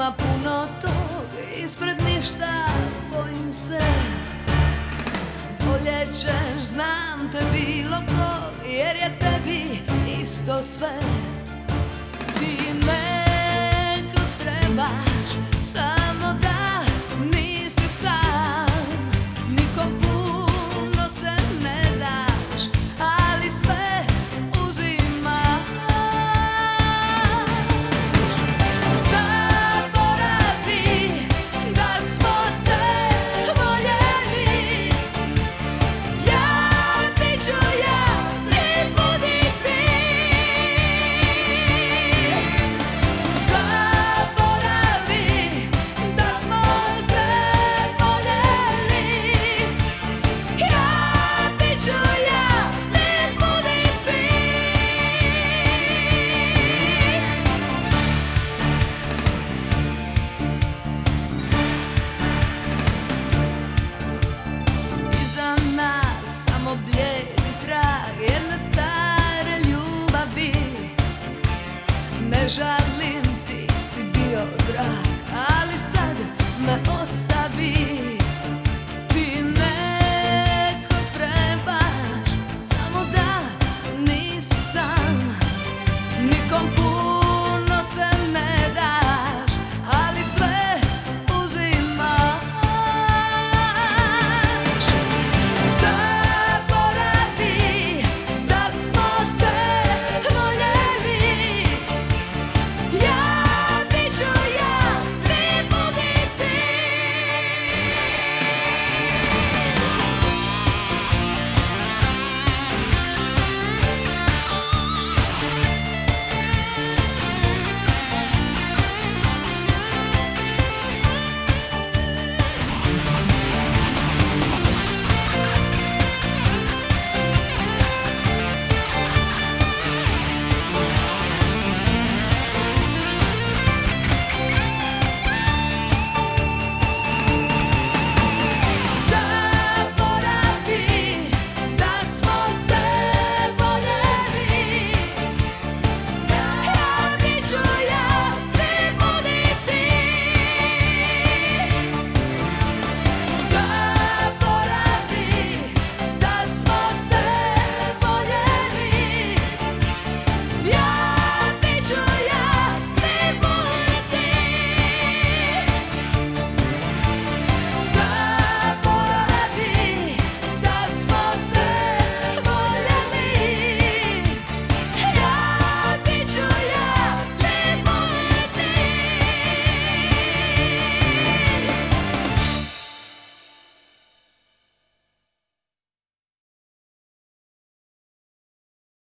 Ima puno tog, ispred ništa bojim se. Bolje ćeš, znam te bilo ko, jer je tebi isto sve. Ti nekog trebaš, samo da nisi sam. Nikom puno se ne daš, ali sve uzimaš. Zaboravi da smo se voljeli. Ja bit ću ja, ti budi ti. Zaboravi da smo se voljeli. Ja bit ću ja, ti budi ti. Iza nas samo blijedi trag jedne stare ljubavi. Ne žalim, ti si bio drag, ali sad me ostavi.